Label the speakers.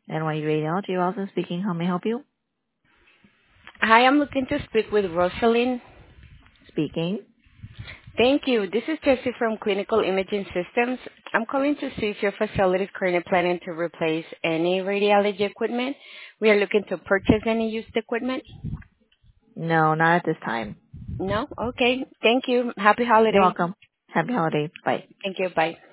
Speaker 1: NY Radiology, Wilson speaking. How may I help you?
Speaker 2: Hi, I'm looking to speak with Rosalind.
Speaker 1: Speaking.
Speaker 2: Thank you. This is Jessie from Clinical Imaging Systems. I'm calling to see if your facility is currently planning to replace any radiology equipment. We are looking to purchase any used equipment.
Speaker 1: No, not at this time.
Speaker 2: No? Okay. Thank you. Happy
Speaker 1: You're
Speaker 2: holiday.
Speaker 1: welcome. Happy holiday. Bye.
Speaker 2: Thank you. Bye.